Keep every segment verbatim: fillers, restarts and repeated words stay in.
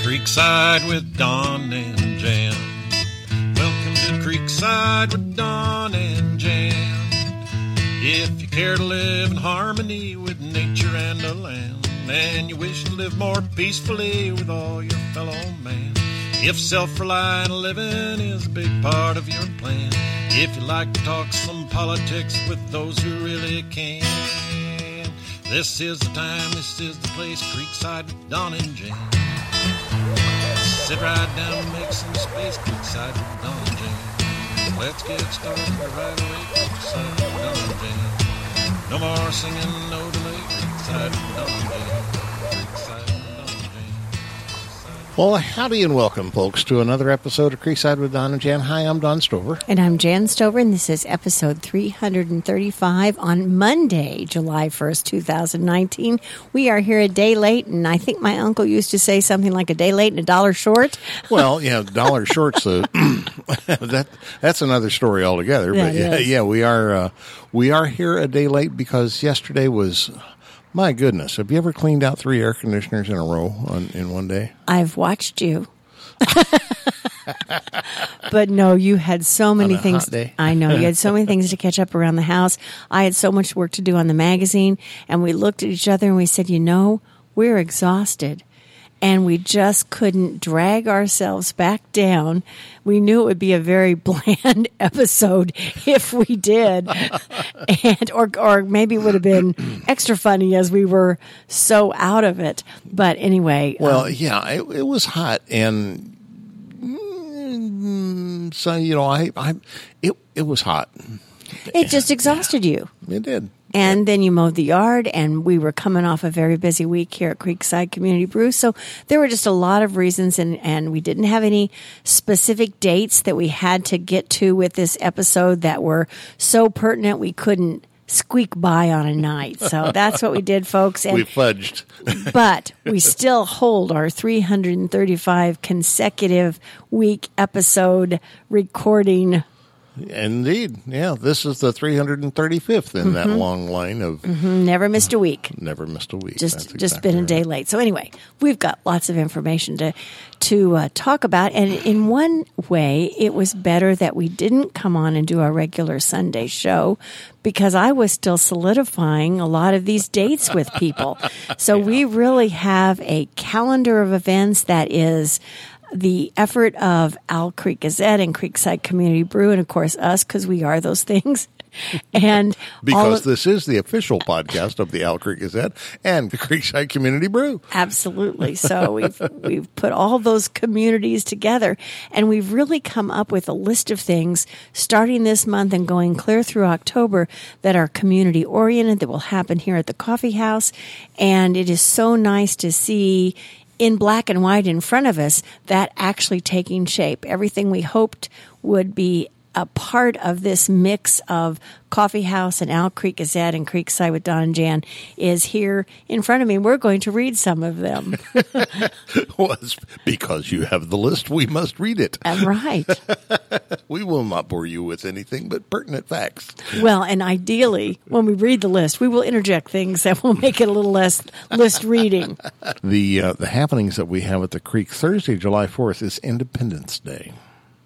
Creekside with Don and Jan. Welcome to Creekside with Don and Jan. If you care to live in harmony with nature and the land, and you wish to live more peacefully with all your fellow man, if self-reliant living is a big part of your plan, if you like to talk some politics with those who really can, this is the time, this is the place, Creekside with Don and Jan. Sit right down and make some space, Creekside with Don and Jan. Let's get started right away, Creekside with Don and Jan. No more singing, no delay, Creekside with Don and Jan. Creekside with Don and Jan. Well, howdy and welcome, folks, to another episode of Creekside with Don and Jan. Hi, I'm Don Stover. And I'm Jan Stover, and this is episode three hundred thirty-five on Monday, July first, twenty nineteen. We are here a day late, and I think my uncle used to say something like a day late and a dollar short. Well, yeah, dollar short's a, that that's another story altogether. But yeah, yeah, we are uh, we are here a day late because yesterday was. My goodness, have you ever cleaned out three air conditioners in a row on, in one day? I've watched you. But no, you had so many on a things. Hot day. I know. You had so many things to catch up around the house. I had so much work to do on the magazine, and we looked at each other and we said, you know, we're exhausted. And we just couldn't drag ourselves back down. We knew it would be a very bland episode if we did, and or or maybe it would have been extra funny as we were so out of it. But anyway, well, um, yeah, it, it was hot, and mm, so you know, I, I, it it was hot. it just exhausted you. It did. And then you mowed the yard, and we were coming off a very busy week here at Creekside Community Brew. So there were just a lot of reasons, and, and we didn't have any specific dates that we had to get to with this episode that were so pertinent we couldn't squeak by on a night. So that's what we did, folks. And, we fudged. but we still hold our three hundred thirty-five consecutive week episode recording. Indeed. Yeah, this is the three hundred thirty-fifth in mm-hmm. that long line of... Mm-hmm. Never missed a week. Never missed a week. Just That's just exactly been a right. day late. So anyway, we've got lots of information to to uh, talk about. And in one way, it was better that we didn't come on and do our regular Sunday show because I was still solidifying a lot of these dates with people. So yeah. We really have a calendar of events that is... the effort of Owl Creek Gazette and Creekside Community Brew, and of course us, because we are those things. And because of, this is the official podcast of the Owl Creek Gazette and the Creekside Community Brew. Absolutely. So we've we've put all those communities together, and we've really come up with a list of things starting this month and going clear through October that are community oriented, that will happen here at the coffee house. And it is so nice to see in black and white in front of us, that actually taking shape. Everything we hoped would be a part of this mix of Coffee House and Owl Creek Gazette and Creekside with Don and Jan is here in front of me. We're going to read some of them. Well, it's because you have the list, we must read it. Right. We will not bore you with anything but pertinent facts. Well, and ideally, when we read the list, we will interject things that will make it a little less list reading. The uh, the happenings that we have at the Creek Thursday, July fourth, is Independence Day.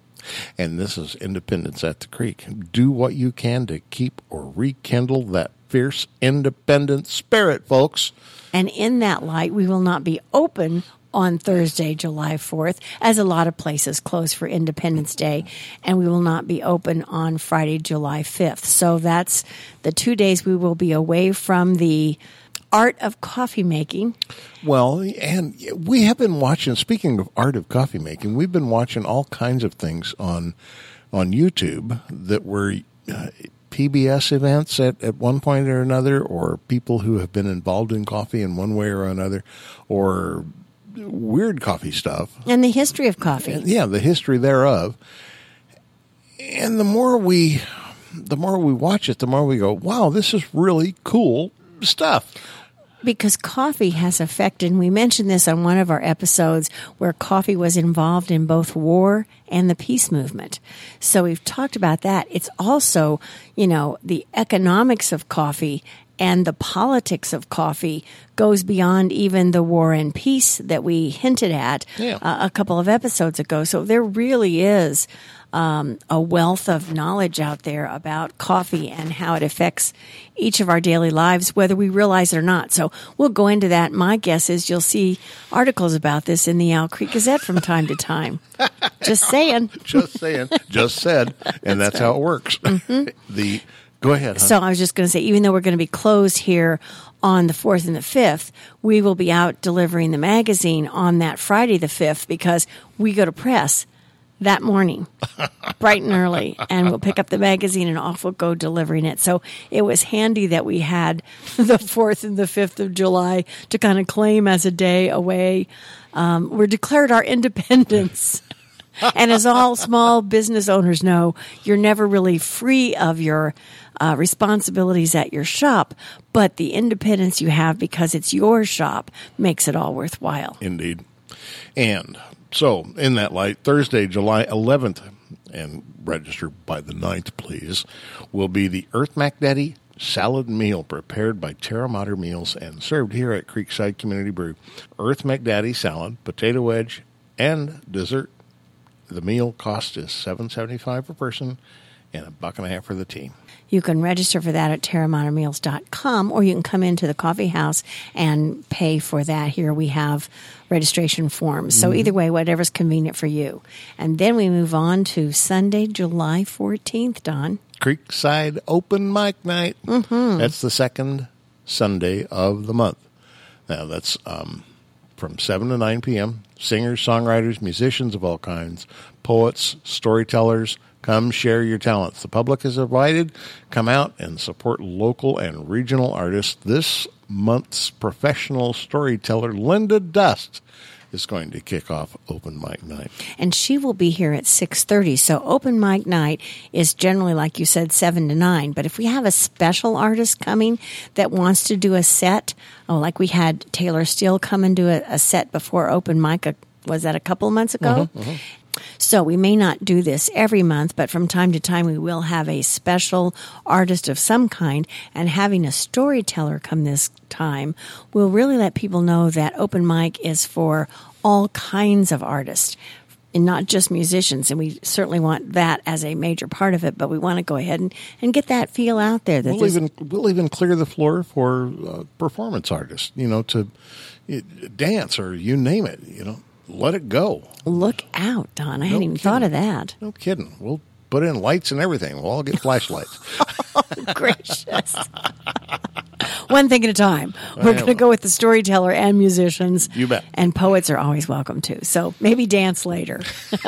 And this is Independence at the Creek. Do what you can to keep or rekindle that fierce independent spirit, folks. And in that light, we will not be open on Thursday, July fourth, as a lot of places close for Independence Day, and we will not be open on Friday, July fifth. So that's the two days we will be away from the art of coffee making. Well, and we have been watching, speaking of art of coffee making, we've been watching all kinds of things on on YouTube that were uh, P B S events at, at one point or another, or people who have been involved in coffee in one way or another, or weird coffee stuff. And the history of coffee. And, yeah, the history thereof. And the more we the more we watch it, the more we go, wow, this is really cool stuff. Because coffee has affected, and we mentioned this on one of our episodes, where coffee was involved in both war and the peace movement. So we've talked about that. It's also, you know, the economics of coffee and the politics of coffee goes beyond even the war and peace that we hinted at Yeah. uh, a couple of episodes ago. So there really is um, a wealth of knowledge out there about coffee and how it affects each of our daily lives, whether we realize it or not. So we'll go into that. My guess is you'll see articles about this in the Owl Creek Gazette from time to time. Just saying. Just saying. Just said. And that's, that's right. how it works. Mm-hmm. The Go ahead. Hon. So I was just going to say, even though we're going to be closed here on the fourth and the fifth, we will be out delivering the magazine on that Friday the fifth because we go to press that morning, bright and early, and we'll pick up the magazine and off we'll go delivering it. So it was handy that we had the fourth and the fifth of July to kind of claim as a day away. Um, we're declared our independence. And as all small business owners know, you're never really free of your uh, responsibilities at your shop, but the independence you have because it's your shop makes it all worthwhile. Indeed. And so, in that light, Thursday, July eleventh, and register by the ninth, please, will be the Earth Mac Daddy salad meal prepared by Terra Mater Meals and served here at Creekside Community Brew. Earth Mac Daddy salad, potato wedge, and dessert. The meal cost is seven dollars and seventy-five cents per person and a buck and a half for the team. You can register for that at terra mater meals dot com, or you can come into the coffee house and pay for that. Here we have registration forms. So mm-hmm. either way, whatever's convenient for you. And then we move on to Sunday, July fourteenth, Don. Creekside Open Mic Night. Mm-hmm. That's the second Sunday of the month. Now, that's um, from seven to nine p.m. Singers, songwriters, musicians of all kinds, poets, storytellers, come share your talents. The public is invited. Come out and support local and regional artists. This month's professional storyteller, Linda Dust, is going to kick off Open Mic Night. And she will be here at six thirty. So Open Mic Night is generally, like you said, seven to nine. But if we have a special artist coming that wants to do a set, oh, like we had Taylor Steele come and do a, a set before Open Mic, a, was that a couple of months ago? Mm-hmm, mm-hmm. So we may not do this every month, but from time to time we will have a special artist of some kind, and having a storyteller come this time will really let people know that open mic is for all kinds of artists and not just musicians. And we certainly want that as a major part of it, but we want to go ahead and, and get that feel out there. That we'll even we'll even clear the floor for uh, performance artists, you know, to uh, dance or you name it, you know. Let it go. Look out, Don. I no hadn't even kidding. thought of that. No kidding. We'll put in lights and everything. We'll all get flashlights. Oh, gracious. One thing at a time. We're going to go with the storyteller and musicians. You bet. And poets are always welcome too. So maybe dance later.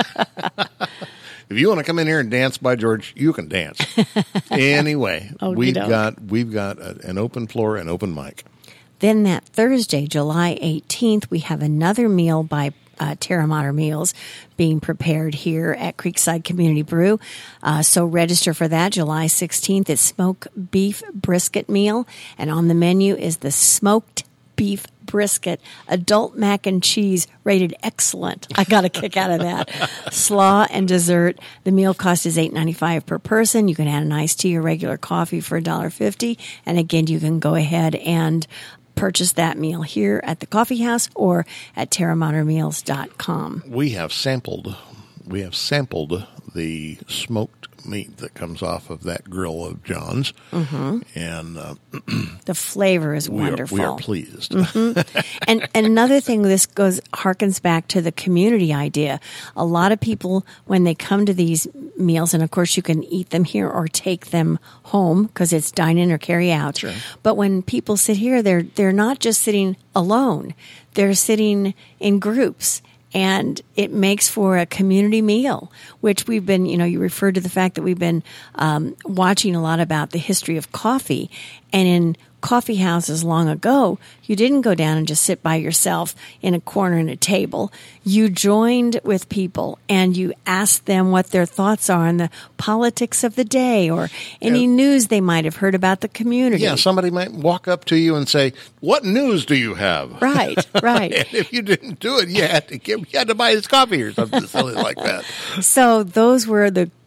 If you want to come in here and dance, by George, you can dance. Anyway, oh, we've got we've got a, an open floor and open mic. Then that Thursday, July eighteenth, we have another meal by uh, Terra Mater Meals being prepared here at Creekside Community Brew. Uh, so register for that. July sixteenth, it's smoked beef brisket meal. And on the menu is the smoked beef brisket, adult mac and cheese, rated excellent. I got a kick out of that. Slaw and dessert. The meal cost is eight dollars and ninety-five cents per person. You can add an iced tea or regular coffee for one dollar fifty. And again, you can go ahead and purchase that meal here at the coffee house or at terra mater meals dot com. We have sampled we have sampled the smoked meat that comes off of that grill of John's, mm-hmm. and uh, the flavor is we wonderful. Are, we are pleased. Mm-hmm. and, and another thing, this goes harkens back to the community idea. A lot of people, when they come to these meals, and of course you can eat them here or take them home because it's dine in or carry out. Sure. But when people sit here, they're they're not just sitting alone; they're sitting in groups. And it makes for a community meal, which we've been, you know, you referred to the fact that we've been um, watching a lot about the history of coffee. And in coffee houses long ago, you didn't go down and just sit by yourself in a corner at a table. You joined with people and you asked them what their thoughts are on the politics of the day or any yeah. news they might have heard about the community. Yeah, somebody might walk up to you and say, "What news do you have?" Right, right. And if you didn't do it, you had to give, you had to buy his coffee or something silly like that. So those were the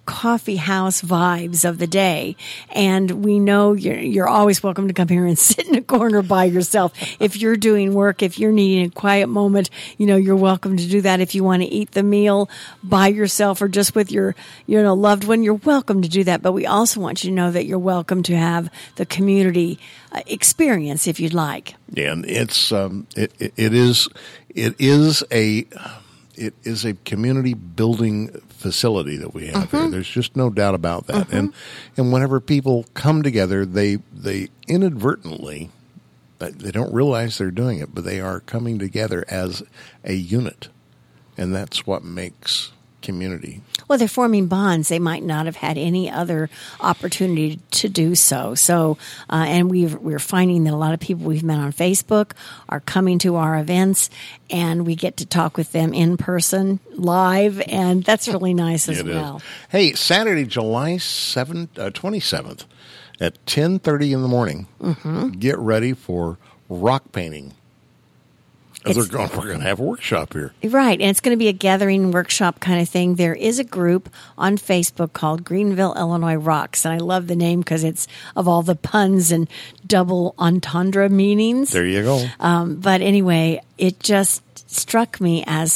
coffee house vibes of the day. And we know you're, you're always welcome to come here and sit in a corner by yourself. If you're doing work, if you're needing a quiet moment, you know, you're welcome to do that. If you want to eat the meal by yourself or just with your, you know, loved one, you're welcome to do that. But we also want you to know that you're welcome to have the community uh, experience if you'd like. Yeah, and it's, um, it, it, it is, it is a, it is a community building facility that we have mm-hmm. here. There's just no doubt about that. Mm-hmm. And and whenever people come together, they they inadvertently, they don't realize they're doing it, but they are coming together as a unit. And that's what makes community. Well, they're forming bonds. They might not have had any other opportunity to do so. So, uh, and we've, we're finding that a lot of people we've met on Facebook are coming to our events, and we get to talk with them in person, live, and that's really nice as it well. Is. Hey, Saturday, July seventh, uh, twenty-seventh at ten thirty in the morning, mm-hmm. get ready for rock painting. They're going, we're going to have a workshop here. Right, and it's going to be a gathering workshop kind of thing. There is a group on Facebook called Greenville, Illinois Rocks, and I love the name because it's of all the puns and double entendre meanings. There you go. Um, but anyway, it just struck me as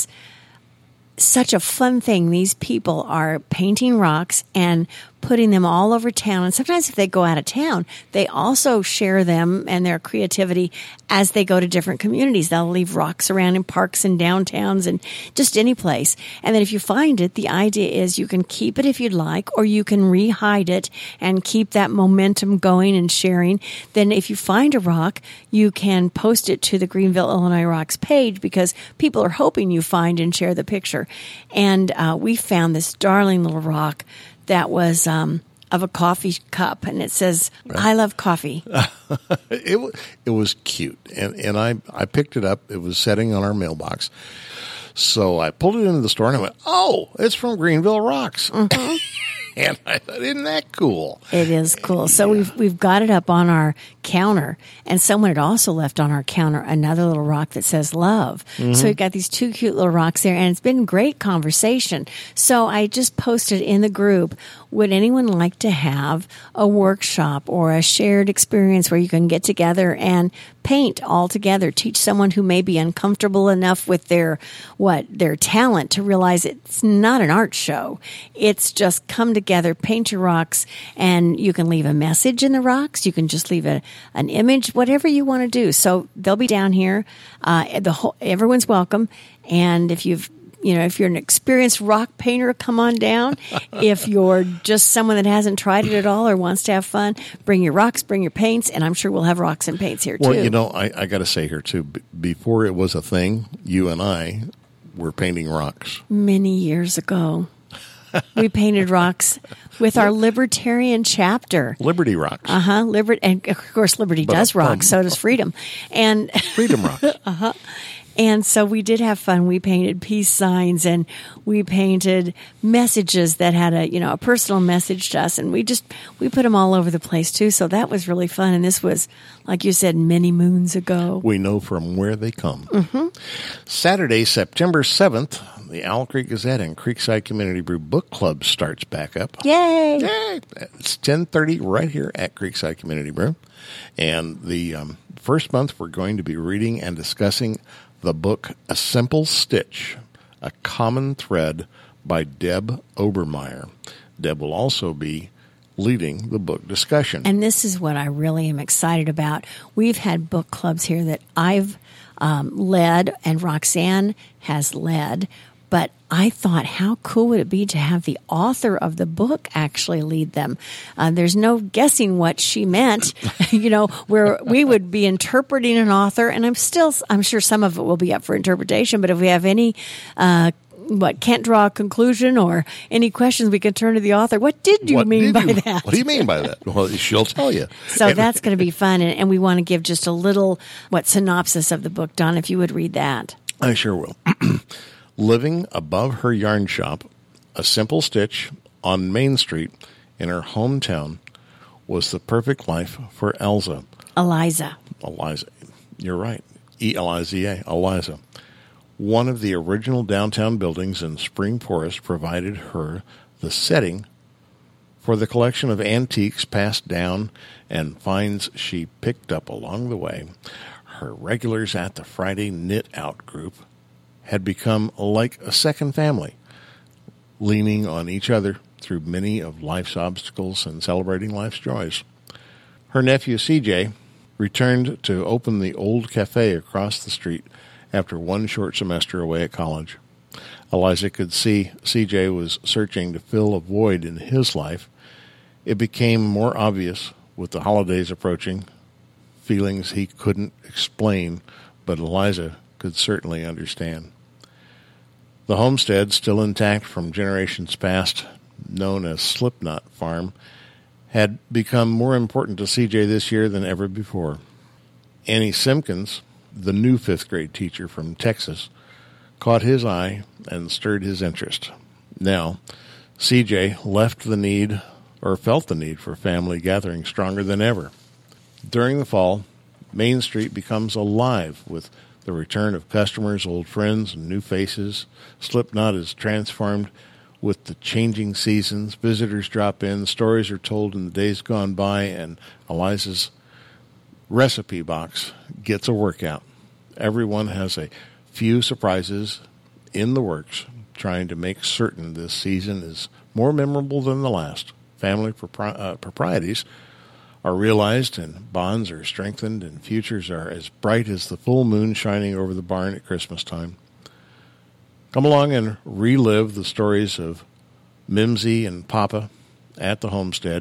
such a fun thing. These people are painting rocks and putting them all over town. And sometimes if they go out of town, they also share them and their creativity as they go to different communities. They'll leave rocks around in parks and downtowns and just any place. And then if you find it, the idea is you can keep it if you'd like, or you can re-hide it and keep that momentum going and sharing. Then if you find a rock, you can post it to the Greenville, Illinois Rocks page because people are hoping you find and share the picture. And uh, we found this darling little rock that was um, of a coffee cup, and it says, I love coffee. it, it was cute, and, and I, I picked it up. It was sitting on our mailbox. So I pulled it into the store, and I went, oh, it's from Greenville Rocks. Mm-hmm. And I thought, isn't that cool? It is cool. So yeah. we've we've got it up on our counter, and someone had also left on our counter another little rock that says love. Mm-hmm. So we've got these two cute little rocks there, and it's been great conversation. So I just posted in the group, would anyone like to have a workshop or a shared experience where you can get together and paint all together, teach someone who may be uncomfortable enough with their, what, their talent to realize it's not an art show. It's just come together, paint your rocks, and you can leave a message in the rocks. You can just leave a, an image, whatever you want to do. So they'll be down here. Uh, the whole, everyone's welcome. And if you've You know, if you're an experienced rock painter, come on down. If you're just someone that hasn't tried it at all or wants to have fun, bring your rocks, bring your paints, and I'm sure we'll have rocks and paints here, well, too. Well, you know, I, I got to say here, too, b- before it was a thing, you and I were painting rocks. Many years ago. We painted rocks with our Libertarian chapter. Liberty Rocks. Uh-huh. Liber- and, of course, Liberty but, does rock, um, so does Freedom. And Freedom Rocks. uh-huh. And so we did have fun. We painted peace signs and we painted messages that had a, you know, a personal message to us. And we just, we put them all over the place too. So that was really fun. And this was, like you said, many moons ago. We know from where they come. Mm-hmm. Saturday, September seventh, the Owl Creek Gazette and Creekside Community Brew Book Club starts back up. Yay! Yay! It's ten thirty right here at Creekside Community Brew. And the um, first month we're going to be reading and discussing the book A Simple Stitch, A Common Thread by Deb Obermeyer. Deb will also be leading the book discussion. And this is what I really am excited about. We've had book clubs here that I've um, led and Roxanne has led, but I thought, how cool would it be to have the author of the book actually lead them? Uh, there's no guessing what she meant, you know, where we would be interpreting an author, and I'm still, I'm sure some of it will be up for interpretation, but if we have any, uh, what, can't draw a conclusion or any questions, we can turn to the author. What did you what mean did by you, that? What do you mean by that? Well, she'll tell you. So that's going to be fun, and, and we want to give just a little, what, synopsis of the book. Don, if you would read that. I sure will. Living above her yarn shop, A Simple Stitch on Main Street in her hometown was the perfect life for Elza. Eliza. Eliza. You're right. E L I Z A. Eliza. One of the original downtown buildings in Spring Forest provided her the setting for the collection of antiques passed down and finds she picked up along the way, her regulars at the Friday Knit Out group had become like a second family, leaning on each other through many of life's obstacles and celebrating life's joys. Her nephew C J returned to open the old cafe across the street after one short semester away at college. Eliza could see C J was searching to fill a void in his life. It became more obvious with the holidays approaching, feelings he couldn't explain, but Eliza could certainly understand. The homestead, still intact from generations past, known as Slipknot Farm, had become more important to C J this year than ever before. Annie Simpkins, the new fifth grade teacher from Texas, caught his eye and stirred his interest. Now, C J left the need, or felt the need for family gathering stronger than ever. During the fall, Main Street becomes alive with the return of customers, old friends, and new faces. Slipknot is transformed with the changing seasons. Visitors drop in, stories are told in the days gone by, and Eliza's recipe box gets a workout. Everyone has a few surprises in the works, trying to make certain this season is more memorable than the last. Family propri- uh, proprieties are realized, and bonds are strengthened, and futures are as bright as the full moon shining over the barn at Christmas time. Come along and relive the stories of Mimsy and Papa at the homestead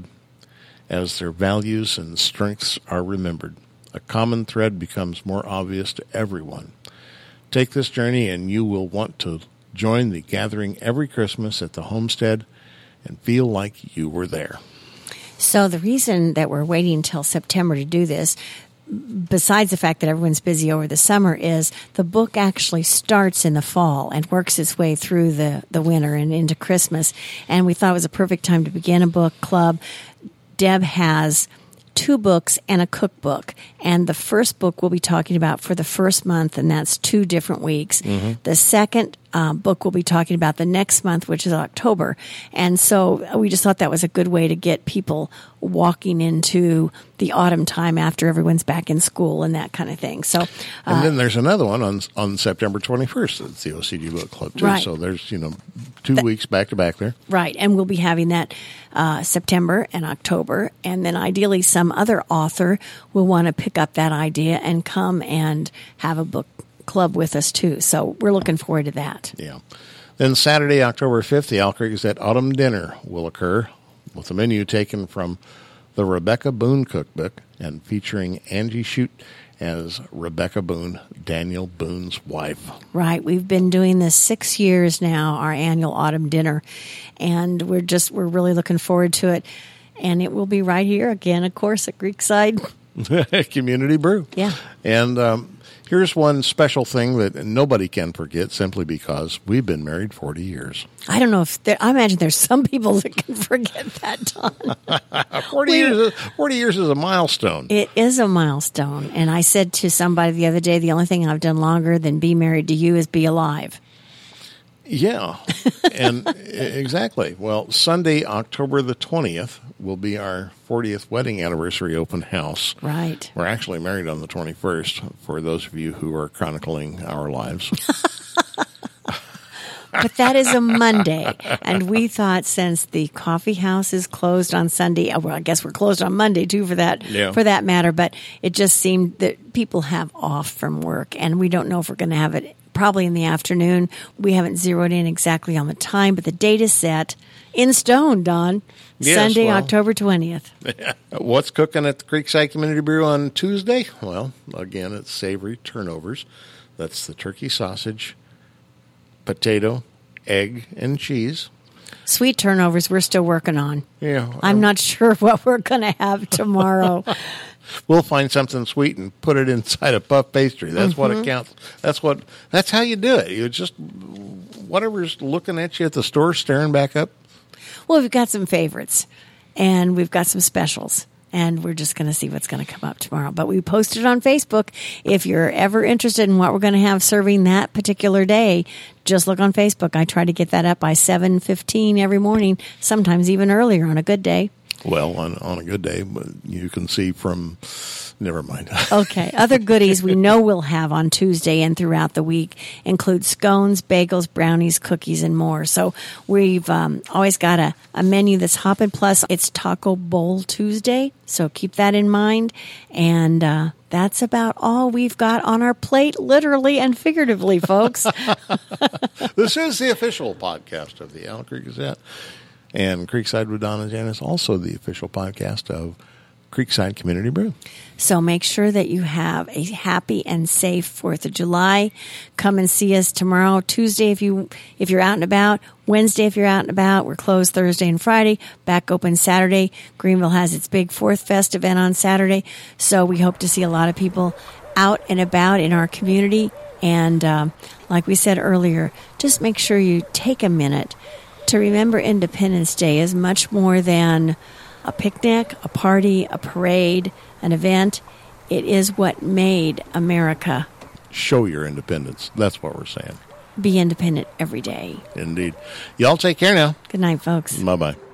as their values and strengths are remembered. A common thread becomes more obvious to everyone. Take this journey and you will want to join the gathering every Christmas at the homestead and feel like you were there. So the reason that we're waiting until September to do this, besides the fact that everyone's busy over the summer, is the book actually starts in the fall and works its way through the, the winter and into Christmas. And we thought it was a perfect time to begin a book club. Deb has two books and a cookbook. And the first book we'll be talking about for the first month, and that's two different weeks. Mm-hmm. The second uh, book we'll be talking about the next month, which is October. And so we just thought that was a good way to get people walking into the autumn time after everyone's back in school and that kind of thing. So, uh, and then there's another one on on September twenty-first at the O C G Book Club, too. Right. So there's, you know, two That, weeks back to back there. Right. And we'll be having that uh, September and October. And then ideally some other author will want to pick up that idea and come and have a book club with us, too. So we're looking forward to that. Yeah. Then Saturday, October fifth, the Owl Creek Gazette Autumn Dinner will occur with a menu taken from the Rebecca Boone Cookbook and featuring Angie Shute as Rebecca Boone, Daniel Boone's wife. Right. We've been doing this six years now, our annual autumn dinner, and we're just, we're really looking forward to it. And it will be right here again, of course, at Creekside Community Brew. Yeah. And um, here's one special thing that nobody can forget simply because we've been married forty years. I don't know if there, I imagine there's some people that can forget that, Don. forty, we, years, forty years is a milestone. It is a milestone. And I said to somebody the other day, the only thing I've done longer than be married to you is be alive. Yeah, and exactly. Well, Sunday, October the twentieth, will be our fortieth wedding anniversary open house. Right. We're actually married on the twenty-first, for those of you who are chronicling our lives. But that is a Monday, and we thought since the coffee house is closed on Sunday, well, I guess we're closed on Monday too, for that yeah. for that matter. But it just seemed that people have off from work, and we don't know if we're going to have it probably in the afternoon. We haven't zeroed in exactly on the time, but the date is set in stone, Don. Yes, Sunday, well, October twentieth. What's cooking at the Creekside Community Brew on Tuesday? Well, again, it's savory turnovers. That's the turkey sausage, potato, egg, and cheese. Sweet turnovers we're still working on. Yeah. I'm not sure what we're going to have tomorrow. We'll find something sweet and put it inside a puff pastry. That's mm-hmm. what it counts. That's what. That's how you do it. You just, whatever's looking at you at the store, staring back up. Well, we've got some favorites, and we've got some specials. And we're just going to see what's going to come up tomorrow. But we posted on Facebook. If you're ever interested in what we're going to have serving that particular day, just look on Facebook. I try to get that up by seven fifteen every morning, sometimes even earlier on a good day. Well, on, on a good day, but you can see from, never mind. Okay. Other goodies we know we'll have on Tuesday and throughout the week include scones, bagels, brownies, cookies, and more. So we've um, always got a, a menu that's hopping. Plus, it's Taco Bowl Tuesday, so keep that in mind. And uh, that's about all we've got on our plate, literally and figuratively, folks. This is the official podcast of the Owl Creek Gazette. And Creekside with Don and Jan is also the official podcast of Creekside Community Brew. So make sure that you have a happy and safe fourth of July. Come and see us tomorrow, Tuesday if, you, if you're out and about, Wednesday if you're out and about. We're closed Thursday and Friday, back open Saturday. Greenville has its big Fourth Fest event on Saturday. So we hope to see a lot of people out and about in our community. And um, like we said earlier, just make sure you take a minute to remember Independence Day is much more than a picnic, a party, a parade, an event. It is what made America. Show your independence. That's what we're saying. Be independent every day. Indeed. Y'all take care now. Good night, folks. Bye-bye.